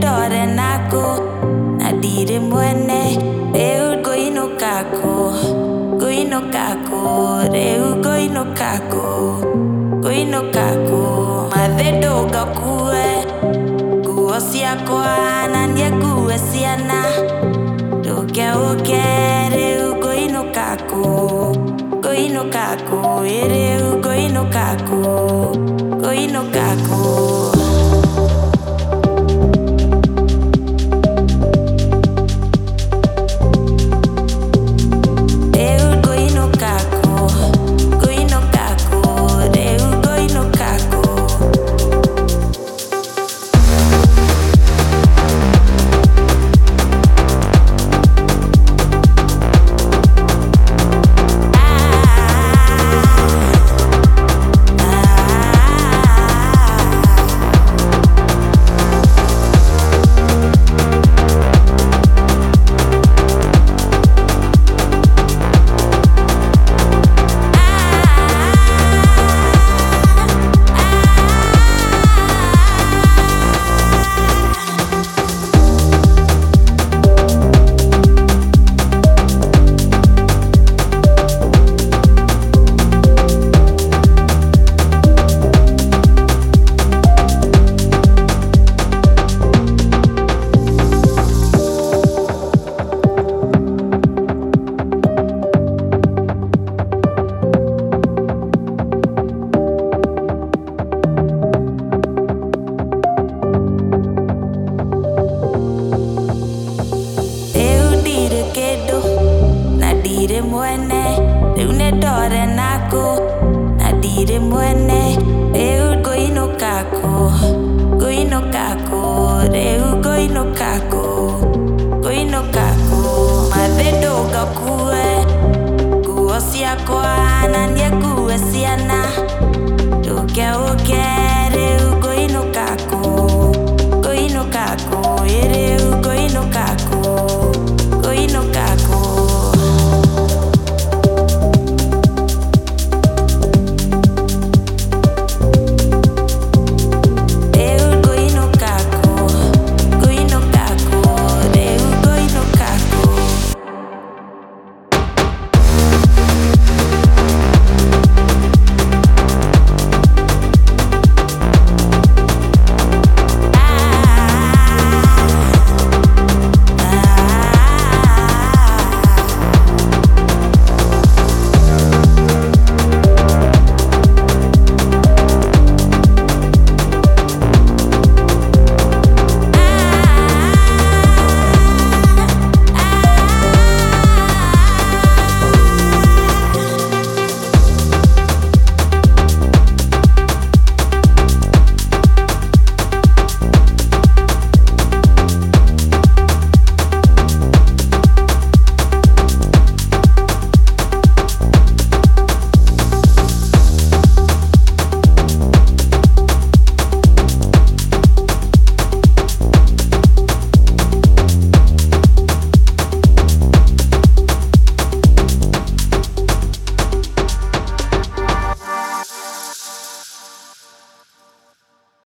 ndore naku na ndire mwene riu nguinuka ku riu nguinuka ku mathe ndugakue nguo ciakwa na nie ngue ciana nduke riu nguinuka ku riu nguinuka ku mwene riu ne ndore naku na ndire mwene riu nguinuka ku riu nguinuka ku mathe ndugakue nguo ciakwa na nie ngue ciana nduke